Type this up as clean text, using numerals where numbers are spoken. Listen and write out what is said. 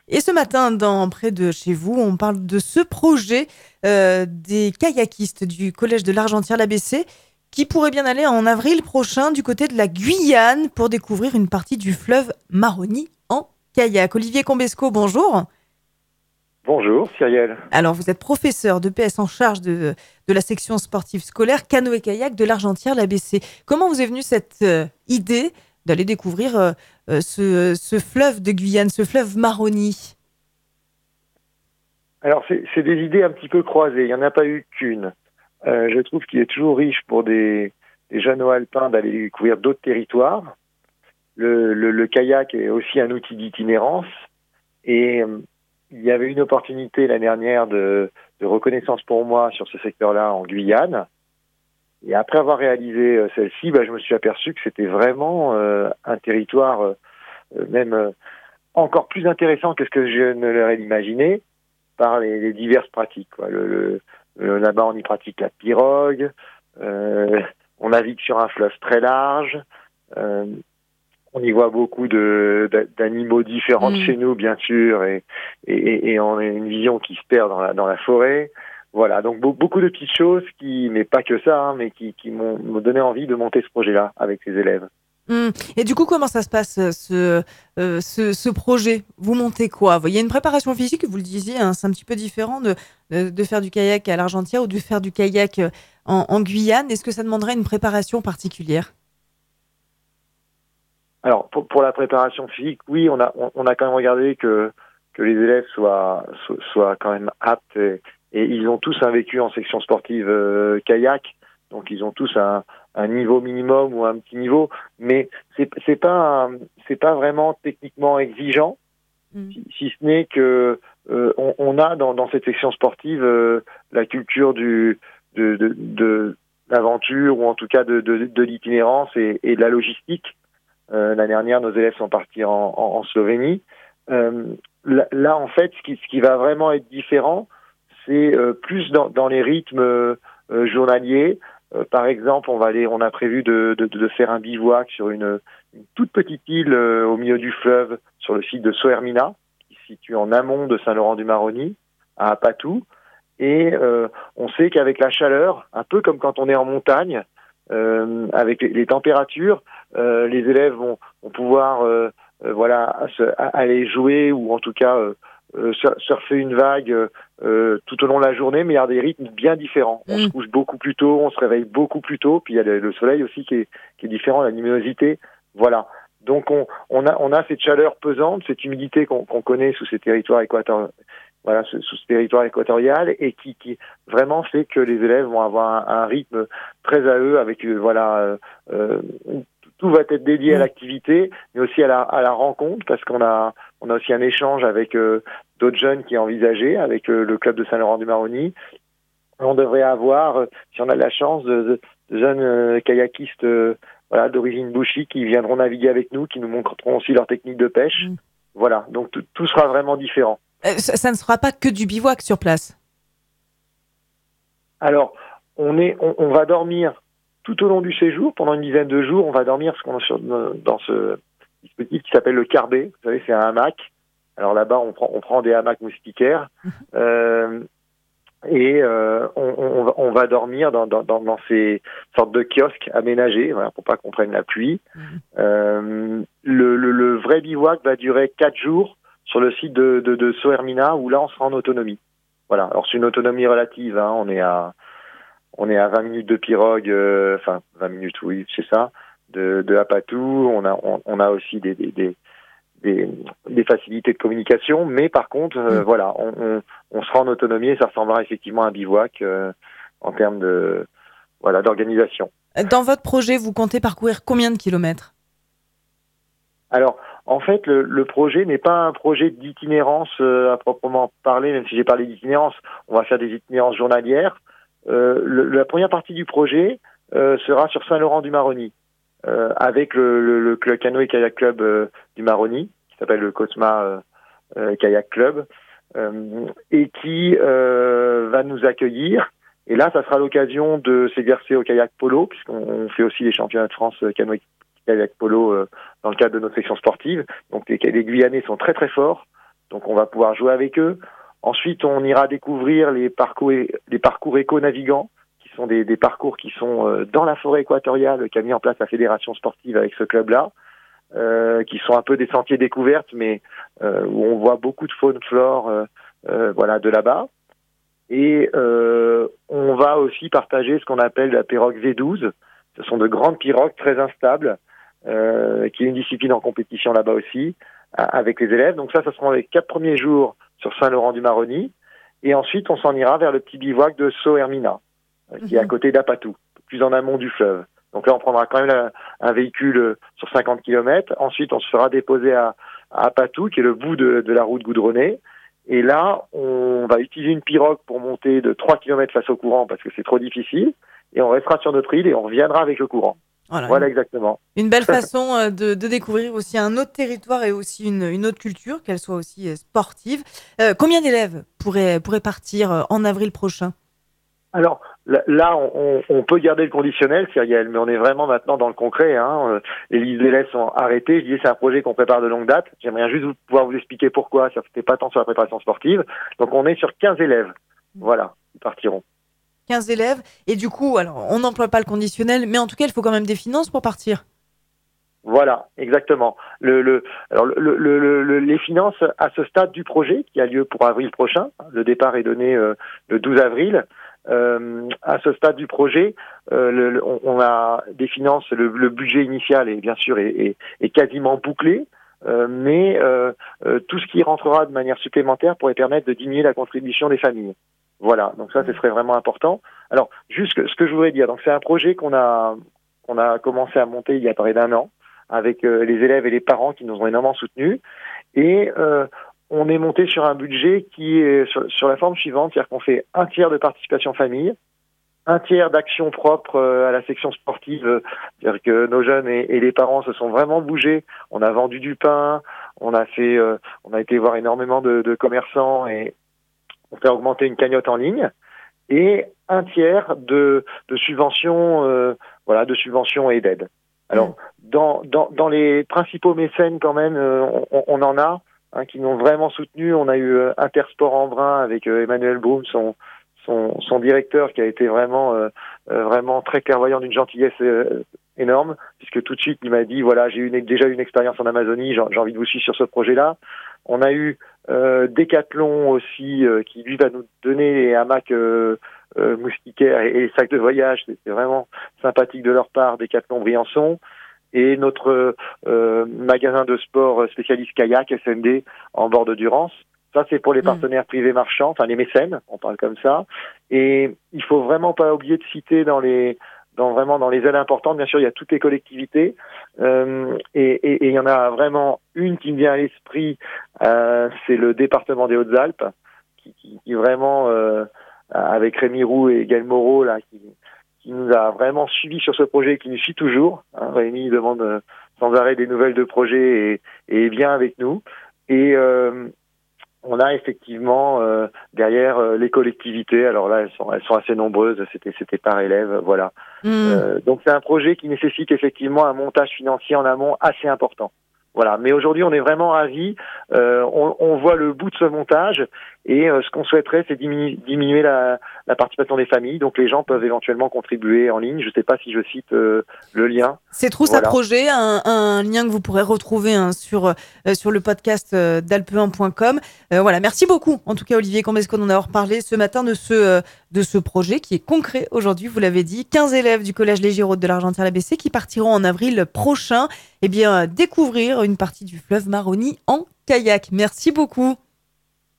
Et ce matin, près de chez vous, on parle de ce projet des kayakistes du Collège de l'Argentière-l'ABC qui pourrait bien aller en avril prochain du côté de la Guyane pour découvrir une partie du fleuve Maroni en kayak. Olivier Combesco, bonjour. Bonjour Cyrielle. Alors, vous êtes professeur de PS en charge de la section sportive scolaire canoë-kayak de l'Argentière-l'ABC. Comment vous est venue cette idée d'aller découvrir ce fleuve de Guyane, ce fleuve Maroni? Alors c'est des idées un petit peu croisées, il n'y en a pas eu qu'une. Je trouve qu'il est toujours riche pour des jeunes alpins d'aller découvrir d'autres territoires. Le kayak est aussi un outil d'itinérance et il y avait une opportunité l'année dernière de reconnaissance pour moi sur ce secteur-là en Guyane. Et après avoir réalisé celle-ci, je me suis aperçu que c'était vraiment un territoire même encore plus intéressant que ce que je ne l'aurais imaginé par les diverses pratiques, quoi. Là-bas, on y pratique la pirogue, on navigue sur un fleuve très large, euh, on y voit beaucoup d'animaux différents de chez nous, bien sûr, et on a une vision qui se perd dans la forêt. Voilà, donc beaucoup de petites choses mais pas que ça, hein, mais qui m'ont donné envie de monter ce projet-là avec les élèves. Et du coup, comment ça se passe, ce projet? Vous montez quoi? Il y a une préparation physique, vous le disiez, hein, c'est un petit peu différent de faire du kayak à l'Argentière ou de faire du kayak en Guyane. Est-ce que ça demanderait une préparation particulière? Alors pour la préparation physique, oui, on a quand même regardé que les élèves soient quand même aptes et ils ont tous un vécu en section sportive kayak, donc ils ont tous un niveau minimum ou un petit niveau, mais c'est pas vraiment techniquement exigeant, si ce n'est que on a dans cette section sportive la culture de l'aventure ou en tout cas de l'itinérance et de la logistique. L'année dernière, nos élèves sont partis en Slovénie. Là, en fait, ce qui va vraiment être différent, c'est plus dans les rythmes journaliers. Par exemple, on a prévu de faire un bivouac sur une toute petite île au milieu du fleuve, sur le site de Soermina, qui se situe en amont de Saint-Laurent-du-Maroni, à Apatou. Et on sait qu'avec la chaleur, un peu comme quand on est en montagne, avec les températures, les élèves vont pouvoir aller jouer ou en tout cas surfer une vague tout au long de la journée, mais il y a des rythmes bien différents. On se couche beaucoup plus tôt, on se réveille beaucoup plus tôt, puis il y a le soleil aussi qui est différent, la luminosité. Voilà. Donc on a cette chaleur pesante, cette humidité qu'on connaît sous ces territoires équatoriaux. Voilà, sous ce territoire équatorial et qui vraiment fait que les élèves vont avoir un rythme très à eux avec tout va être dédié à l'activité, mais aussi à la rencontre, parce qu'on a aussi un échange avec d'autres jeunes qui est envisagé, avec le club de Saint-Laurent-du-Maroni. On devrait avoir, si on a de la chance, de jeunes kayakistes d'origine bushi qui viendront naviguer avec nous, qui nous montreront aussi leur technique de pêche. Voilà, donc tout sera vraiment différent. Ça ne sera pas que du bivouac sur place. Alors, on va dormir tout au long du séjour, pendant une dizaine de jours, on va dormir dans ce dispositif qui s'appelle le carbet. Vous savez, c'est un hamac. Alors là-bas, on prend des hamacs moustiquaires on va dormir dans ces sortes de kiosques aménagés, voilà, pour pas qu'on prenne la pluie. Le vrai bivouac va durer 4 jours sur le site de Soermina, où là, on sera en autonomie. Voilà. Alors c'est une autonomie relative, hein. On est à 20 minutes de pirogue, 20 minutes, oui, c'est ça, de Apatou. On a aussi des facilités de communication, mais par contre, voilà, on sera en autonomie et ça ressemblera effectivement à un bivouac en termes d'organisation. Dans votre projet, vous comptez parcourir combien de kilomètres? Alors, en fait, le projet n'est pas un projet d'itinérance à proprement parler, même si j'ai parlé d'itinérance. On va faire des itinérances journalières. La première partie du projet sera sur Saint-Laurent-du-Maroni, avec le canoë kayak club du Maroni, qui s'appelle le Cosma Kayak Club, et qui va nous accueillir. Et là, ça sera l'occasion de s'exercer au kayak polo, puisqu'on fait aussi les championnats de France canoë kayak polo dans le cadre de notre section sportive. Donc les Guyanais sont très très forts. Donc on va pouvoir jouer avec eux. Ensuite, on ira découvrir les parcours éco-navigants, qui sont des parcours qui sont dans la forêt équatoriale qu'a mis en place la fédération sportive avec ce club-là, qui sont un peu des sentiers découvertes, mais où on voit beaucoup de faune, flore, voilà, de là-bas. Et on va aussi partager ce qu'on appelle la pirogue V12. Ce sont de grandes pirogues très instables, qui est une discipline en compétition là-bas aussi, avec les élèves. Donc ça seront les 4 premiers jours sur Saint-Laurent-du-Maroni. Et ensuite, on s'en ira vers le petit bivouac de Saut-Hermina, qui est à côté d'Apatou, plus en amont du fleuve. Donc là, on prendra quand même un véhicule sur 50 km. Ensuite, on se fera déposer à Apatou, qui est le bout de la route goudronnée. Et là, on va utiliser une pirogue pour monter de 3 km face au courant, parce que c'est trop difficile. Et on restera sur notre île et on reviendra avec le courant. Voilà exactement. Une belle façon de découvrir aussi un autre territoire et aussi une autre culture, qu'elle soit aussi sportive. Combien d'élèves pourraient partir en avril prochain ? Alors là, on peut garder le conditionnel, Cyrielle, mais on est vraiment maintenant dans le concret. Les listes d'élèves sont arrêtées. Je disais, c'est un projet qu'on prépare de longue date. J'aimerais juste pouvoir vous expliquer pourquoi. Ça n'était pas tant sur la préparation sportive. Donc on est sur 15 élèves. Voilà, ils partiront. 15 élèves. Et du coup, alors, on n'emploie pas le conditionnel, mais en tout cas, il faut quand même des finances pour partir. Voilà, exactement. Les finances à ce stade du projet, qui a lieu pour avril prochain, le départ est donné le 12 avril, à ce stade du projet, on a des finances, le budget initial est bien sûr est quasiment bouclé, mais tout ce qui rentrera de manière supplémentaire pourrait permettre de diminuer la contribution des familles. Voilà, donc ça, ce serait vraiment important. Alors, juste ce que je voudrais dire, donc c'est un projet qu'on a commencé à monter il y a près d'1 an, avec les élèves et les parents qui nous ont énormément soutenus, et on est monté sur un budget qui est sur la forme suivante, c'est-à-dire qu'on fait 1/3 de participation famille, 1/3 d'action propre à la section sportive, c'est-à-dire que nos jeunes et les parents se sont vraiment bougés. On a vendu du pain, on a été voir énormément de commerçants et on fait augmenter une cagnotte en ligne, et 1/3 de subventions, de subventions et d'aides. Alors, dans les principaux mécènes quand même, on en a qui nous ont vraiment soutenus. On a eu Intersport Embrun avec Emmanuel Broum, son directeur, qui a été vraiment très clairvoyant, d'une gentillesse énorme, puisque tout de suite il m'a dit, voilà, j'ai déjà eu une expérience en Amazonie, j'ai envie de vous suivre sur ce projet-là. On a eu Decathlon aussi, qui lui va nous donner les hamacs moustiquaires et les sacs de voyage. C'était vraiment sympathique de leur part, Decathlon Briançon. Et notre magasin de sport spécialiste kayak, SND, en bord de Durance. Ça, c'est pour les partenaires privés marchands, enfin les mécènes, on parle comme ça. Et il faut vraiment pas oublier de citer dans les aides importantes, bien sûr, il y a toutes les collectivités, et il y en a vraiment une qui me vient à l'esprit, c'est le département des Hautes-Alpes, qui vraiment, avec Rémi Roux et Gaël Moreau, là, qui nous a vraiment suivis sur ce projet, qui nous suit toujours. Rémi demande sans arrêt des nouvelles de projet et est bien avec nous. Et on a effectivement derrière les collectivités. Alors là, elles sont assez nombreuses. C'était par élève, voilà. Donc c'est un projet qui nécessite effectivement un montage financier en amont assez important. Voilà. Mais aujourd'hui, on est vraiment ravis. On voit le bout de ce montage, et ce qu'on souhaiterait, c'est diminuer la participation des familles. Donc les gens peuvent éventuellement contribuer en ligne. Je ne sais pas si je cite le lien. C'est Troussa Projet, un lien que vous pourrez retrouver sur le podcast d'alpe1.com. Voilà, merci beaucoup. En tout cas, Olivier Cambesco, d'en avoir parlé ce matin de ce projet qui est concret aujourd'hui, vous l'avez dit. 15 élèves du collège Les Giraudes de l'Argentière-l'ABC qui partiront en avril prochain découvrir une partie du fleuve Maroni en kayak. Merci beaucoup.